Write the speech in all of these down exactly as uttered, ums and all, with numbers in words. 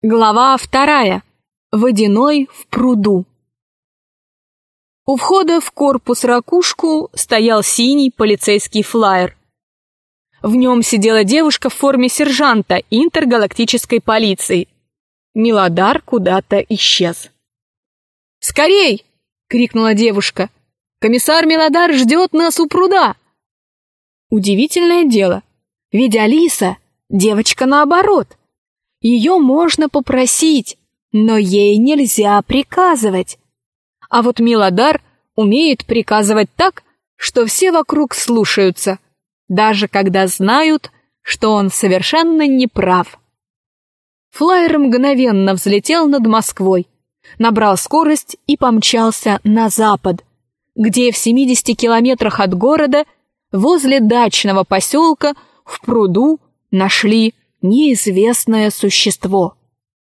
Глава вторая. Водяной в пруду. У входа в корпус-ракушку стоял синий полицейский флаер. В нем сидела девушка в форме сержанта интергалактической полиции. Милодар куда-то исчез. «Скорей!» — крикнула девушка. «Комиссар Милодар ждет нас у пруда!» Удивительное дело, ведь Алиса — девочка наоборот. Ее можно попросить, но ей нельзя приказывать. А вот Милодар умеет приказывать так, что все вокруг слушаются, даже когда знают, что он совершенно не прав. Флаер мгновенно взлетел над Москвой, набрал скорость и помчался на запад, где в семидесяти километрах от города, возле дачного поселка, в пруду нашли неизвестное существо.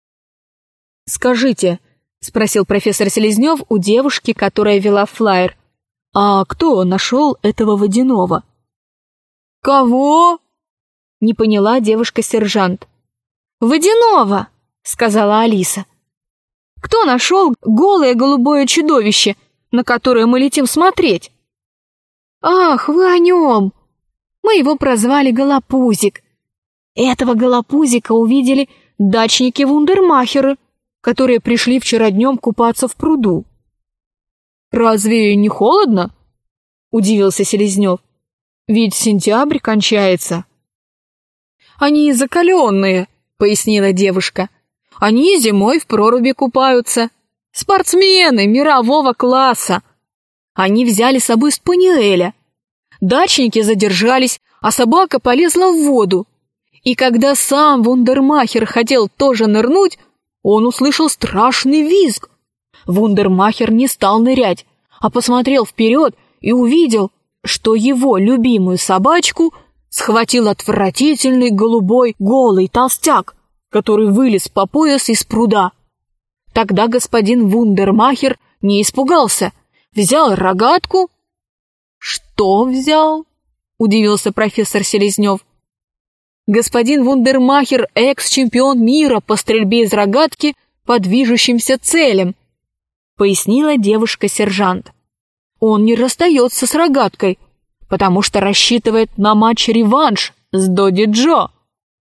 «Скажите», — спросил профессор Селезнев у девушки, которая вела флаер, «а кто нашел этого водяного?» «Кого?» — не поняла девушка-сержант. «Водяного», — сказала Алиса. «Кто нашел голое голубое чудовище, на которое мы летим смотреть?» «Ах, вы о нем! Мы его прозвали Голопузик. Этого Голопузика увидели дачники-вундермахеры, которые пришли вчера днем купаться в пруду». «Разве не холодно?» — удивился Селезнев. «Ведь сентябрь кончается». «Они закаленные», — пояснила девушка. «Они зимой в проруби купаются. Спортсмены мирового класса. Они взяли с собой спаниеля. Дачники задержались, а собака полезла в воду. И когда сам вундермахер хотел тоже нырнуть, он услышал страшный визг. Вундермахер не стал нырять, а посмотрел вперед и увидел, что его любимую собачку схватил отвратительный голубой голый толстяк, который вылез по пояс из пруда. Тогда господин вундермахер не испугался, взял рогатку. «Что взял?» — удивился профессор Селезнев. «Господин вундермахер — экс-чемпион мира по стрельбе из рогатки по движущимся целям», — пояснила девушка-сержант. «Он не расстается с рогаткой, потому что рассчитывает на матч-реванш с Доди Джо».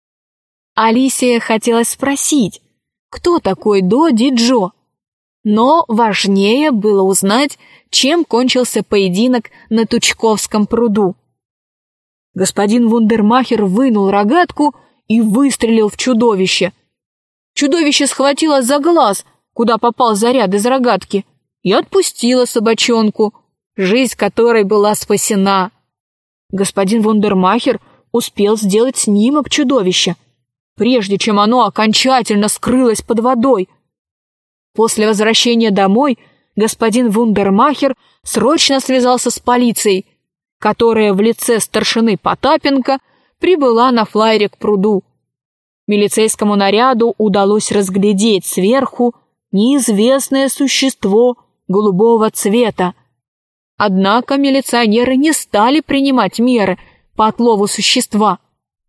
Алисе хотелось спросить, кто такой Доди Джо, но важнее было узнать, чем кончился поединок на Тучковском пруду. Господин вундермахер вынул рогатку и выстрелил в чудовище. Чудовище схватило за глаз, куда попал заряд из рогатки, и отпустило собачонку, жизнь которой была спасена. Господин вундермахер успел сделать снимок чудовища, прежде чем оно окончательно скрылось под водой. После возвращения домой господин вундермахер срочно связался с полицией, которая в лице старшины Потапенко прибыла на флайере к пруду. Милицейскому наряду удалось разглядеть сверху неизвестное существо голубого цвета. Однако милиционеры не стали принимать меры по отлову существа.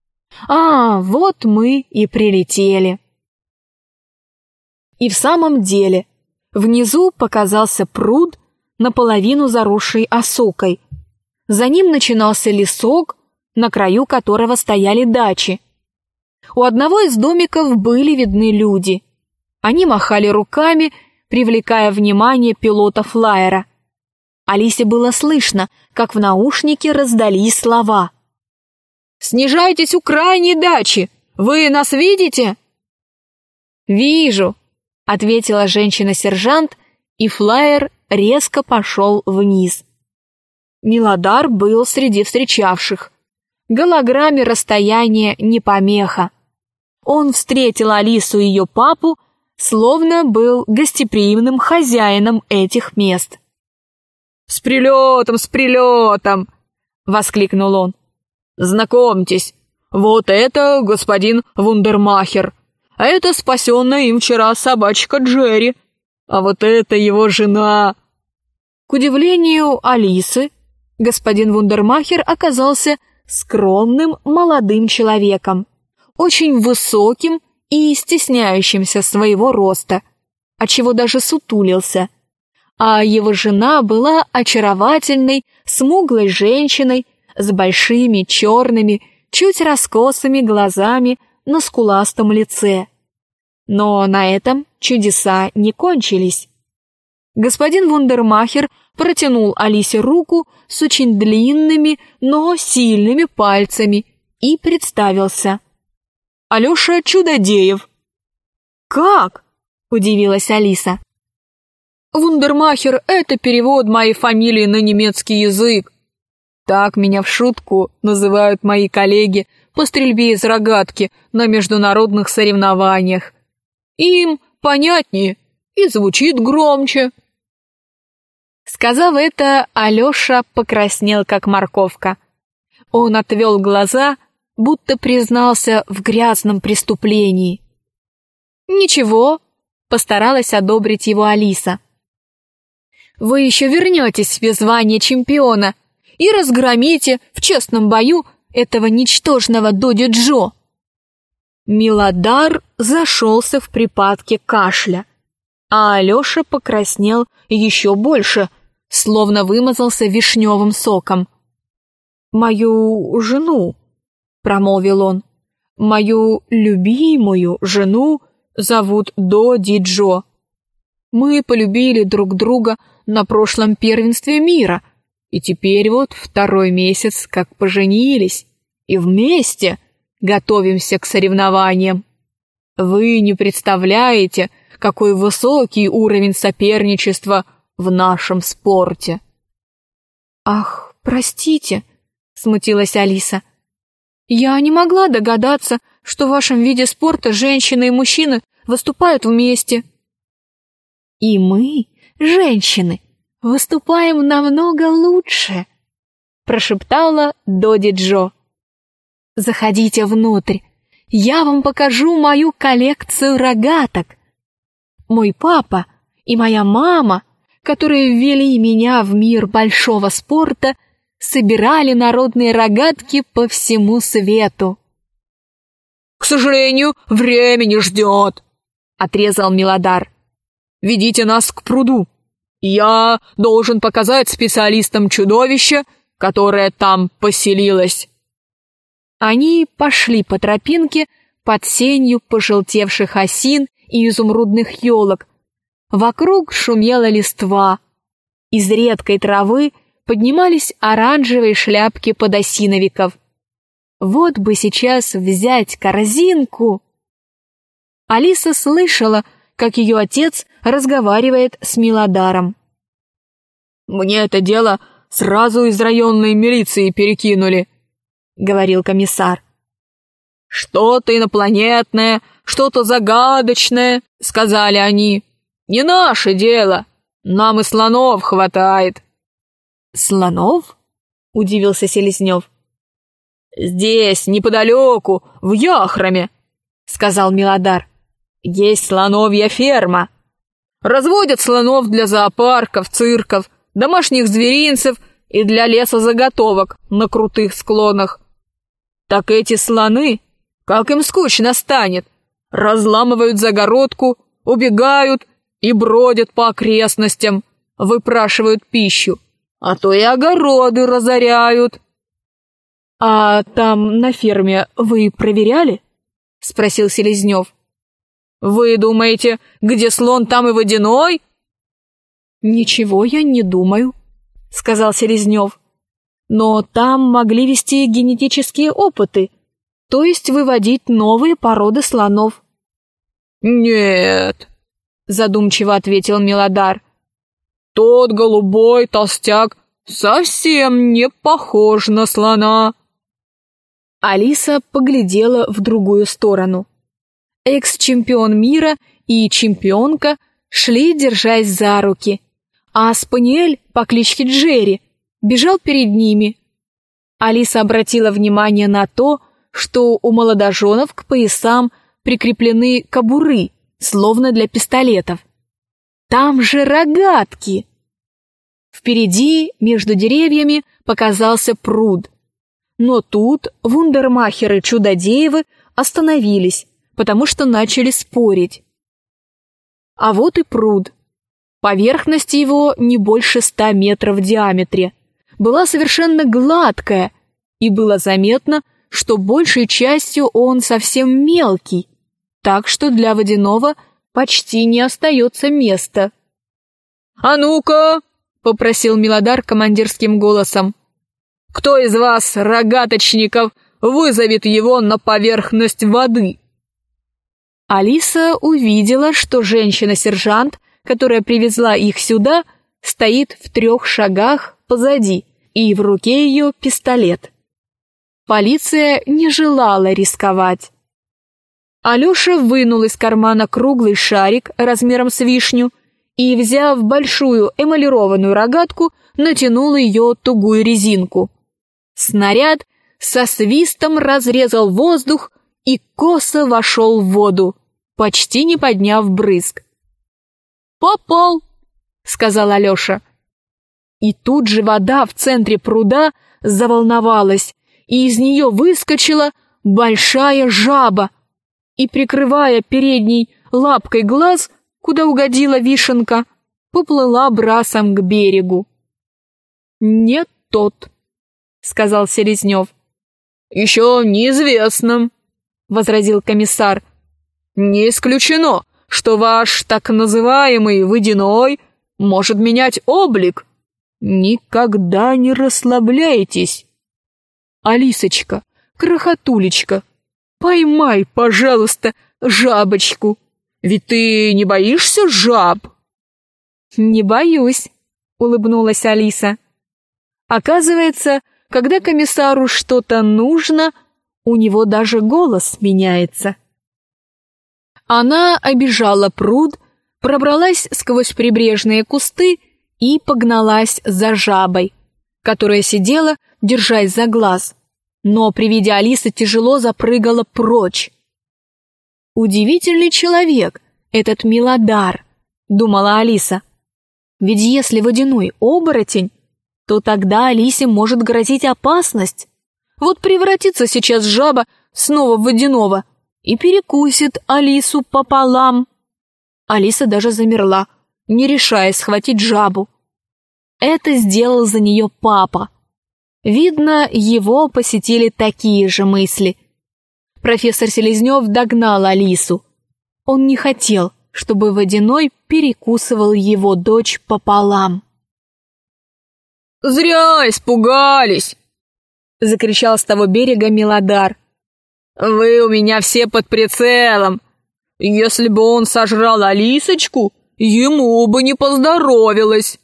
А, вот мы и прилетели. И в самом деле, внизу показался пруд, наполовину заросший осокой. За ним начинался лесок, на краю которого стояли дачи. У одного из домиков были видны люди. Они махали руками, привлекая внимание пилота флайера. Алисе было слышно, как в наушнике раздались слова. «Снижайтесь у крайней дачи! Вы нас видите?» «Вижу», — ответила женщина-сержант, и флайер резко пошел вниз. Милодар был среди встречавших. Голограмме расстояние не помеха. Он встретил Алису и ее папу, словно был гостеприимным хозяином этих мест. «С прилетом, с прилетом!» — воскликнул он. «Знакомьтесь, вот это господин вундермахер, а это спасенная им вчера собачка Джерри, а вот это его жена». К удивлению Алисы, господин вундермахер оказался скромным молодым человеком, очень высоким и стесняющимся своего роста, отчего даже сутулился, а его жена была очаровательной, смуглой женщиной с большими черными, чуть раскосыми глазами на скуластом лице. Но на этом чудеса не кончились. Господин Вундермахер протянул Алисе руку с очень длинными, но сильными пальцами и представился. «Алеша Чудодеев». «Как?» – удивилась Алиса. «Вундермахер – это перевод моей фамилии на немецкий язык. Так меня в шутку называют мои коллеги по стрельбе из рогатки на международных соревнованиях. Им понятнее и звучит громче». Сказав это, Алеша покраснел, как морковка. Он отвел глаза, будто признался в грязном преступлении. «Ничего», — постаралась одобрить его Алиса. «Вы еще вернетесь в звание чемпиона и разгромите в честном бою этого ничтожного Доди Джо». Милодар зашелся в припадке кашля, а Алеша покраснел еще больше, словно вымазался вишневым соком. «Мою жену», — промолвил он, — «мою любимую жену зовут Доди Джо. Мы полюбили друг друга на прошлом первенстве мира, и теперь вот второй месяц как поженились, и вместе готовимся к соревнованиям. Вы не представляете, какой высокий уровень соперничества в нашем спорте». «Ах, простите», — смутилась Алиса. «Я не могла догадаться, что в вашем виде спорта женщины и мужчины выступают вместе». «И мы, женщины, выступаем намного лучше», — прошептала Доди Джо. «Заходите внутрь, я вам покажу мою коллекцию рогаток. Мой папа и моя мама, которые ввели меня в мир большого спорта, собирали народные рогатки по всему свету». «К сожалению, время не ждет», — отрезал Милодар. «Ведите нас к пруду. Я должен показать специалистам чудовище, которое там поселилось». Они пошли по тропинке под сенью пожелтевших осин и изумрудных елок. Вокруг шумела листва. Из редкой травы поднимались оранжевые шляпки подосиновиков. Вот бы сейчас взять корзинку. Алиса слышала, как ее отец разговаривает с Милодаром. «Мне это дело сразу из районной милиции перекинули», — говорил комиссар. «Что-то инопланетное, что-то загадочное», — сказали они. «Не наше дело, нам и слонов хватает». «Слонов?» — удивился Селезнев. «Здесь, неподалеку, в Яхроме», — сказал Милодар, — «есть слоновья ферма. Разводят слонов для зоопарков, цирков, домашних зверинцев и для лесозаготовок на крутых склонах. Так эти слоны, как им скучно станет, разламывают загородку, убегают и бродят по окрестностям, выпрашивают пищу, а то и огороды разоряют». «А там на ферме вы проверяли?» — спросил Селезнев. «Вы думаете, где слон, там и водяной?» «Ничего я не думаю», — сказал Селезнев. «Но там могли вести генетические опыты, то есть выводить новые породы слонов». «Нет», — задумчиво ответил Милодар. «Тот голубой толстяк совсем не похож на слона». Алиса поглядела в другую сторону. Экс-чемпион мира и чемпионка шли, держась за руки, а спаниель по кличке Джерри бежал перед ними. Алиса обратила внимание на то, что у молодоженов к поясам прикреплены кобуры, словно для пистолетов. Там же рогатки! Впереди, между деревьями, показался пруд. Но тут вундермахеры Чудодеевы остановились, потому что начали спорить. А вот и пруд. Поверхность его не больше ста метров в диаметре. Была совершенно гладкая, и было заметно, что большей частью он совсем мелкий, так что для водяного почти не остается места. «А ну-ка!» — попросил Милодар командирским голосом. «Кто из вас, рогаточников, вызовет его на поверхность воды?» Алиса увидела, что женщина-сержант, которая привезла их сюда, стоит в трех шагах позади, и в руке ее пистолет. Полиция не желала рисковать. Алеша вынул из кармана круглый шарик размером с вишню и, взяв большую эмалированную рогатку, натянул ее тугую резинку. Снаряд со свистом разрезал воздух и косо вошел в воду, почти не подняв брызг. «Попал!» — сказал Алеша. И тут же вода в центре пруда заволновалась, и из нее выскочила большая жаба, и, прикрывая передней лапкой глаз, куда угодила вишенка, поплыла брасом к берегу. «Не тот», — сказал Селезнев. «Еще неизвестно», — возразил комиссар. «Не исключено, что ваш так называемый водяной может менять облик. Никогда не расслабляйтесь. Алисочка, крохотулечка, поймай, пожалуйста, жабочку. Ведь ты не боишься жаб?» «Не боюсь», — улыбнулась Алиса. Оказывается, когда комиссару что-то нужно, у него даже голос меняется. Она обежала пруд, пробралась сквозь прибрежные кусты и погналась за жабой, которая сидела, держась за глаз, но при виде Алисы тяжело запрыгала прочь. «Удивительный человек, этот Милодар», — думала Алиса. «Ведь если водяной оборотень, то тогда Алисе может грозить опасность. Вот превратится сейчас жаба снова в водяного и перекусит Алису пополам». Алиса даже замерла, не решаясь схватить жабу. Это сделал за нее папа. Видно, его посетили такие же мысли. Профессор Селезнев догнал Алису. Он не хотел, чтобы водяной перекусывал его дочь пополам. «Зря испугались!» — закричал с того берега Милодар. «Вы у меня все под прицелом. Если бы он сожрал Алисочку, ему бы не поздоровилось».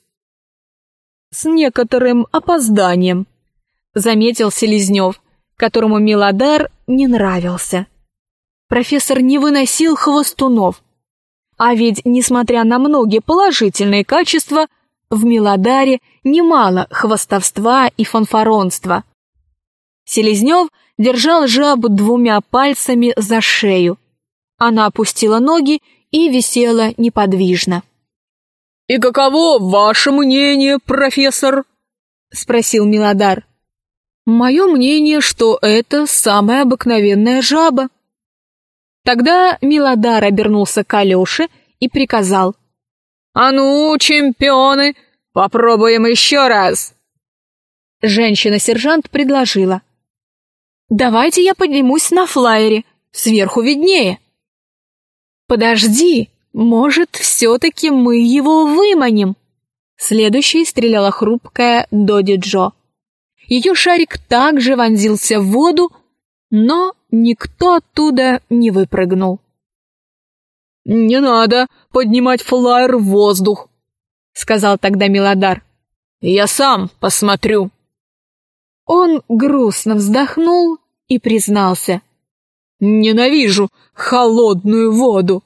«С некоторым опозданием», — заметил Селезнев, которому Милодар не нравился. Профессор не выносил хвостунов. А ведь, несмотря на многие положительные качества, в Милодаре немало хвастовства и фанфаронства. Селезнев держал жабу двумя пальцами за шею. Она опустила ноги и висела неподвижно. «И каково ваше мнение, профессор?» — спросил Милодар. «Мое мнение, что это самая обыкновенная жаба». Тогда Милодар обернулся к Алёше и приказал: «А ну, чемпионы, попробуем еще раз!» Женщина-сержант предложила: «Давайте я поднимусь на флайере, сверху виднее». «Подожди, может, все-таки мы его выманим?» Следующей стреляла хрупкая Доди Джо. Ее шарик также вонзился в воду, но никто оттуда не выпрыгнул. «Не надо поднимать флайер в воздух», — сказал тогда Милодар. «Я сам посмотрю». Он грустно вздохнул и признался: «Ненавижу холодную воду».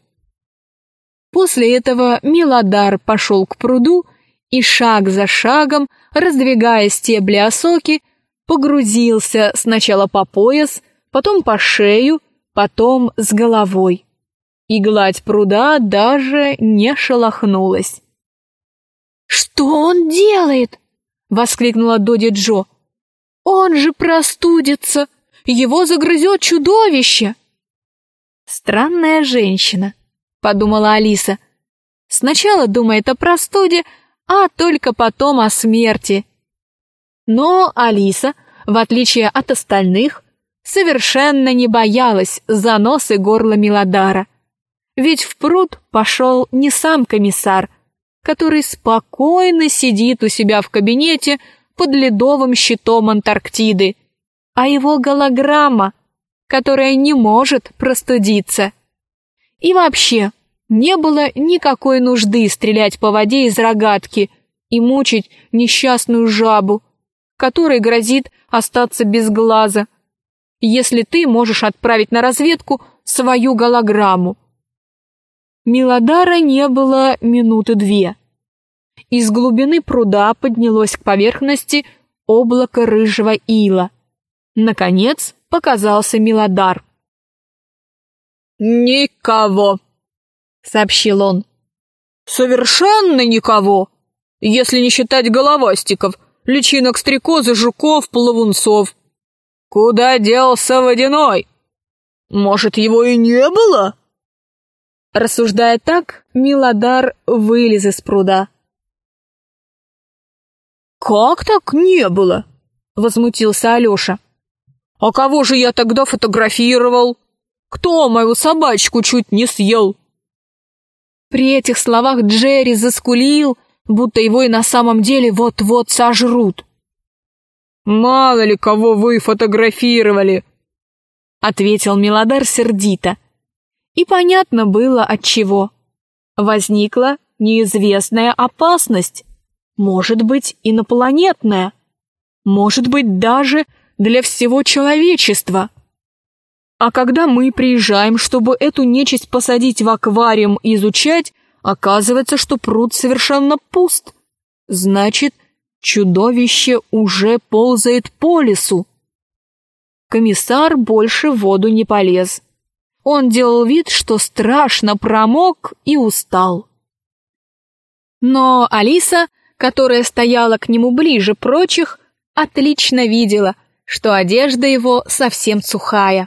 После этого Милодар пошел к пруду и шаг за шагом, раздвигая стебли осоки, погрузился сначала по пояс, потом по шею, потом с головой. И гладь пруда даже не шелохнулась. «Что он делает?» — воскликнула Доди Джо. «Он же простудится! Его загрызет чудовище!» «Странная женщина», — подумала Алиса. «Сначала думает о простуде, а только потом о смерти». Но Алиса, в отличие от остальных, совершенно не боялась за нос и горло Милодара. Ведь в пруд пошел не сам комиссар, который спокойно сидит у себя в кабинете под ледовым щитом Антарктиды, а его голограмма, которая не может простудиться. И вообще, не было никакой нужды стрелять по воде из рогатки и мучить несчастную жабу, которой грозит остаться без глаза, если ты можешь отправить на разведку свою голограмму. Милодара не было минуты две. Из глубины пруда поднялось к поверхности облако рыжего ила. Наконец показался Милодар. «Никого», — сообщил он. «Совершенно никого, если не считать головастиков, личинок стрекозы, жуков, плавунцов. Куда делся Водяной? Может, его и не было?» Рассуждая так, Милодар вылез из пруда. «Как так не было?» — возмутился Алеша. «А кого же я тогда фотографировал? Кто мою собачку чуть не съел?» При этих словах Джерри заскулил, будто его и на самом деле вот-вот сожрут. «Мало ли кого вы фотографировали», — ответил Милодар сердито. И понятно было отчего. Возникла неизвестная опасность, может быть, инопланетная, может быть, даже для всего человечества. А когда мы приезжаем, чтобы эту нечисть посадить в аквариум и изучать, оказывается, что пруд совершенно пуст. Значит, чудовище уже ползает по лесу. Комиссар больше в воду не полез. Он делал вид, что страшно промок и устал. Но Алиса, которая стояла к нему ближе прочих, отлично видела, что одежда его совсем сухая.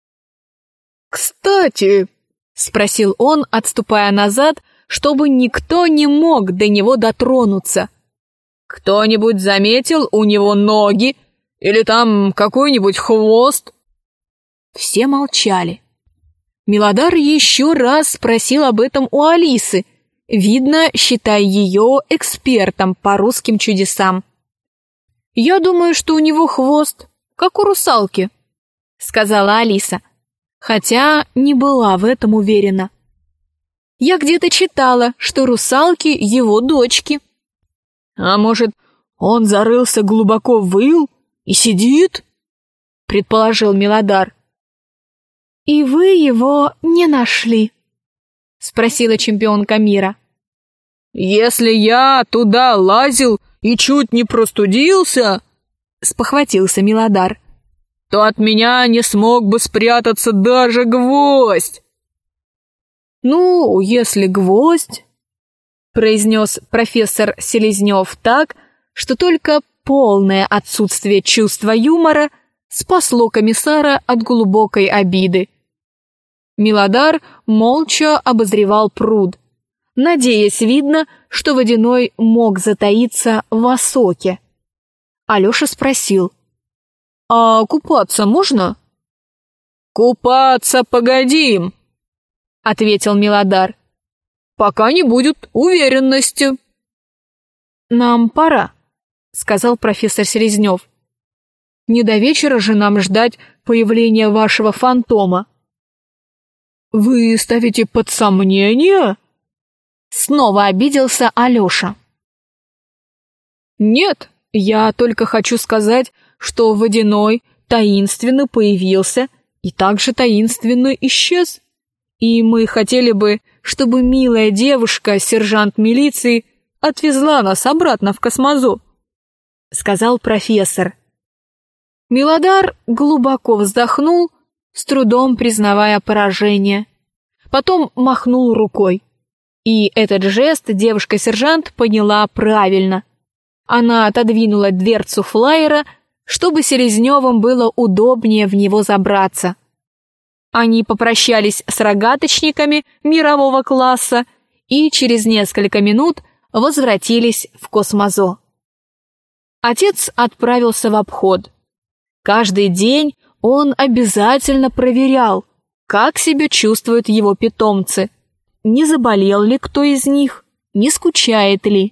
«Кстати», — спросил он, отступая назад, чтобы никто не мог до него дотронуться, «кто-нибудь заметил у него ноги или там какой-нибудь хвост?» Все молчали. Милодар еще раз спросил об этом у Алисы, видно, считая ее экспертом по русским чудесам. «Я думаю, что у него хвост, как у русалки», — сказала Алиса, хотя не была в этом уверена. «Я где-то читала, что русалки его дочки». «А может, он зарылся глубоко в ил и сидит?» — предположил Милодар. «И вы его не нашли?» — спросила чемпионка мира. «Если я туда лазил и чуть не простудился», — спохватился Милодар, «то от меня не смог бы спрятаться даже гвоздь». «Ну, если гвоздь», — произнес профессор Селезнев так, что только полное отсутствие чувства юмора спасло комиссара от глубокой обиды. Милодар молча обозревал пруд, надеясь, видно, что Водяной мог затаиться в осоке. Алеша спросил: «А купаться можно?» «Купаться погодим», — ответил Милодар, «пока не будет уверенности». «Нам пора», — сказал профессор Селезнев. «Не до вечера же нам ждать появления вашего фантома». «Вы ставите под сомнение?» Снова обиделся Алеша. «Нет, я только хочу сказать, что Водяной таинственно появился и также таинственно исчез. И мы хотели бы, чтобы милая девушка, сержант милиции, отвезла нас обратно в Космозу», — сказал профессор. Милодар глубоко вздохнул, с трудом признавая поражение. Потом махнул рукой. И этот жест девушка-сержант поняла правильно. Она отодвинула дверцу флайера, чтобы Селезневым было удобнее в него забраться. Они попрощались с рогаточниками мирового класса и через несколько минут возвратились в Космозо. Отец отправился в обход. Каждый день он обязательно проверял, как себя чувствуют его питомцы, не заболел ли кто из них, не скучает ли.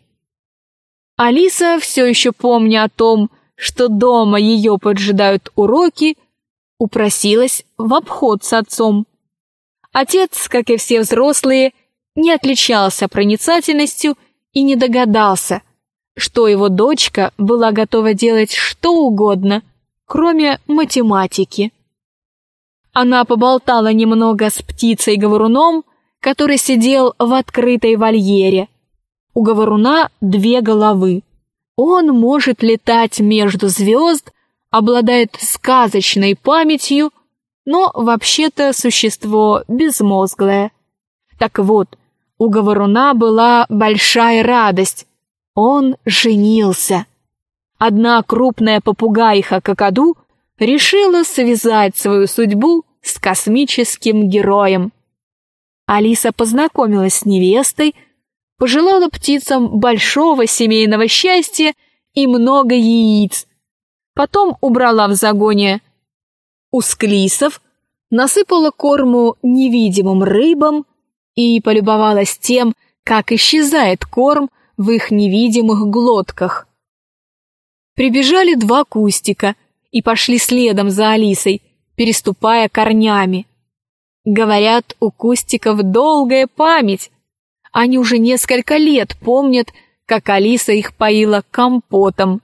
Алиса, все еще помня о том, что дома ее поджидают уроки, упросилась в обход с отцом. Отец, как и все взрослые, не отличался проницательностью и не догадался, что его дочка была готова делать что угодно, кроме математики. Она поболтала немного с птицей-говоруном, который сидел в открытой вольере. У говоруна две головы. Он может летать между звезд, обладает сказочной памятью, но вообще-то существо безмозглое. Так вот, у говоруна была большая радость. Он женился. Одна крупная попугайха-какаду решила связать свою судьбу с космическим героем. Алиса познакомилась с невестой, пожелала птицам большого семейного счастья и много яиц. Потом убрала в загоне усклисов, насыпала корму невидимым рыбам и полюбовалась тем, как исчезает корм в их невидимых глотках. Прибежали два кустика и пошли следом за Алисой, переступая корнями. Говорят, у кустиков долгая память. Они уже несколько лет помнят, как Алиса их поила компотом.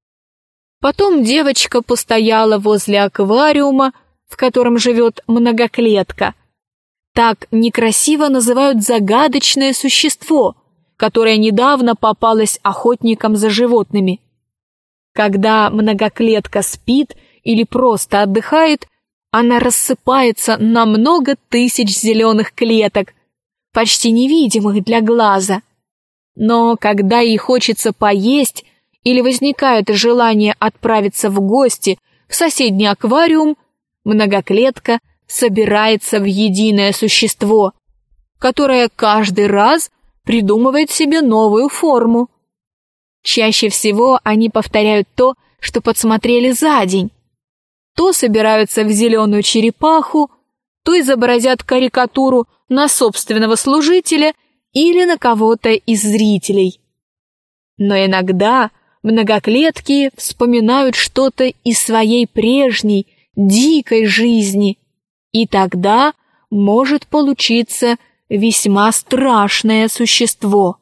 Потом девочка постояла возле аквариума, в котором живет многоклетка. Так некрасиво называют загадочное существо, которое недавно попалось охотникам за животными. Когда многоклетка спит или просто отдыхает, она рассыпается на много тысяч зеленых клеток, почти невидимых для глаза. Но когда ей хочется поесть или возникает желание отправиться в гости в соседний аквариум, многоклетка собирается в единое существо, которое каждый раз придумывает себе новую форму. Чаще всего они повторяют то, что подсмотрели за день. То собираются в зеленую черепаху, то изобразят карикатуру на собственного служителя или на кого-то из зрителей. Но иногда многоклетки вспоминают что-то из своей прежней, дикой жизни, и тогда может получиться весьма страшное существо.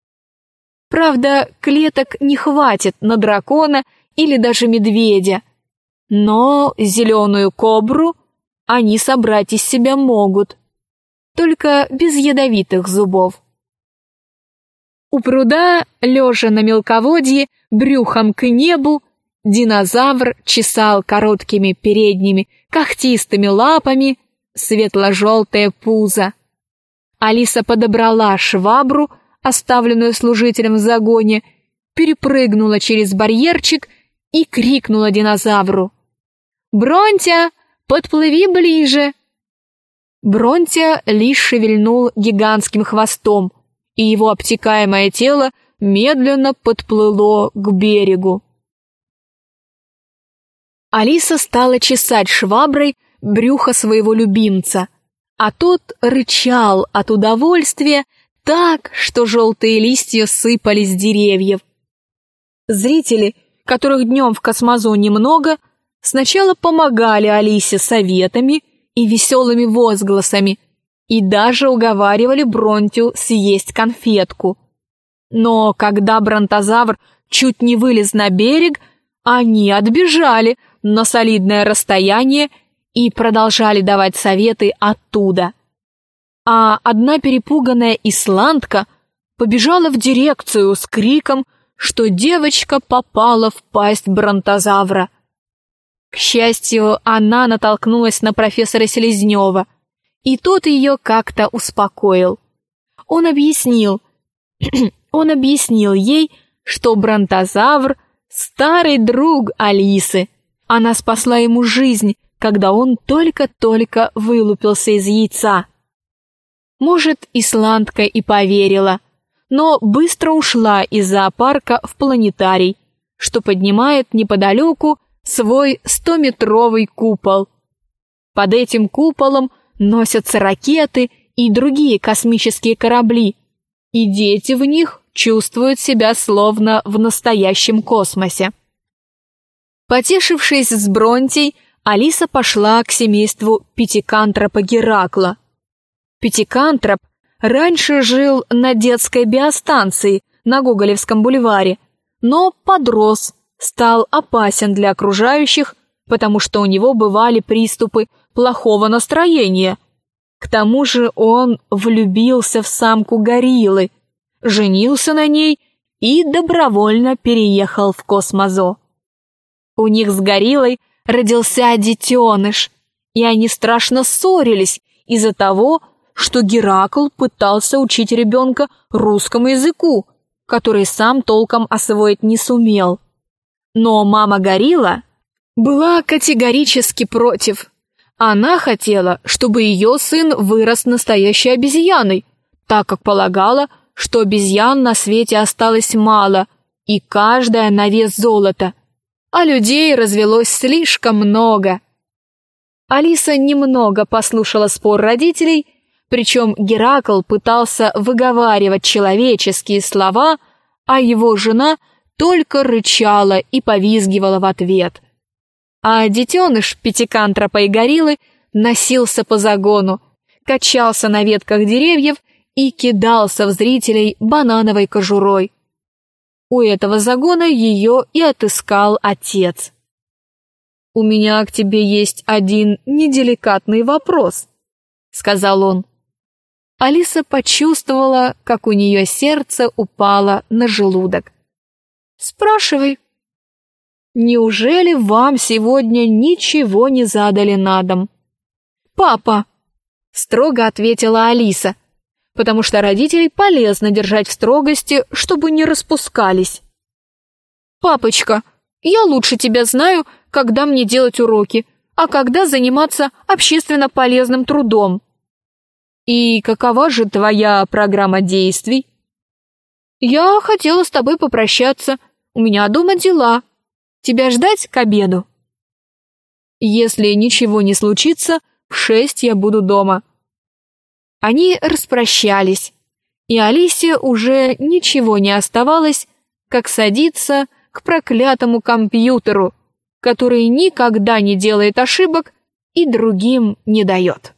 Правда, клеток не хватит на дракона или даже медведя, но зеленую кобру они собрать из себя могут, только без ядовитых зубов. У пруда, лежа на мелководье, брюхом к небу, динозавр чесал короткими передними когтистыми лапами светло-желтое пузо. Алиса подобрала швабру, оставленную служителем в загоне, перепрыгнула через барьерчик и крикнула динозавру: «Бронтя, подплыви ближе!» Бронтя лишь шевельнул гигантским хвостом, и его обтекаемое тело медленно подплыло к берегу. Алиса стала чесать шваброй брюхо своего любимца, а тот рычал от удовольствия так, что желтые листья сыпались с деревьев. Зрители, которых днем в Космозо немного, сначала помогали Алисе советами и веселыми возгласами и даже уговаривали Бронтю съесть конфетку. Но когда бронтозавр чуть не вылез на берег, они отбежали на солидное расстояние и продолжали давать советы оттуда. А одна перепуганная исландка побежала в дирекцию с криком, что девочка попала в пасть бронтозавра. К счастью, она натолкнулась на профессора Селезнева, и тот ее как-то успокоил. Он объяснил, он объяснил ей, что бронтозавр — старый друг Алисы. Она спасла ему жизнь, когда он только-только вылупился из яйца. Может, исландка и поверила, но быстро ушла из зоопарка в планетарий, что поднимает неподалеку свой стометровый купол. Под этим куполом носятся ракеты и другие космические корабли, и дети в них чувствуют себя словно в настоящем космосе. Потешившись с Бронтей, Алиса пошла к семейству Пятикантропа Геракла. Пятикантроп раньше жил на детской биостанции на Гоголевском бульваре, но подрос, стал опасен для окружающих, потому что у него бывали приступы плохого настроения. К тому же он влюбился в самку гориллы, женился на ней и добровольно переехал в Космозо. У них с гориллой родился детеныш, и они страшно ссорились из-за того, что Геракл пытался учить ребенка русскому языку, который сам толком освоить не сумел. Но мама горилла была категорически против. Она хотела, чтобы ее сын вырос настоящей обезьяной, так как полагала, что обезьян на свете осталось мало, и каждая на вес золота, а людей развелось слишком много. Алиса немного послушала спор родителей, причем Геракл пытался выговаривать человеческие слова, а его жена только рычала и повизгивала в ответ. А детеныш Пятикантропа и гориллы носился по загону, качался на ветках деревьев и кидался в зрителей банановой кожурой. У этого загона ее и отыскал отец. «У меня к тебе есть один неделикатный вопрос», — сказал он. Алиса почувствовала, как у нее сердце упало на желудок. «Спрашивай». «Неужели вам сегодня ничего не задали на дом?» «Папа», — строго ответила Алиса, потому что родителей полезно держать в строгости, чтобы не распускались. «Папочка, я лучше тебя знаю, когда мне делать уроки, а когда заниматься общественно полезным трудом». «И какова же твоя программа действий?» «Я хотела с тобой попрощаться, у меня дома дела. Тебя ждать к обеду?» «Если ничего не случится, в шесть я буду дома». Они распрощались, и Алисе уже ничего не оставалось, как садиться к проклятому компьютеру, который никогда не делает ошибок и другим не дает.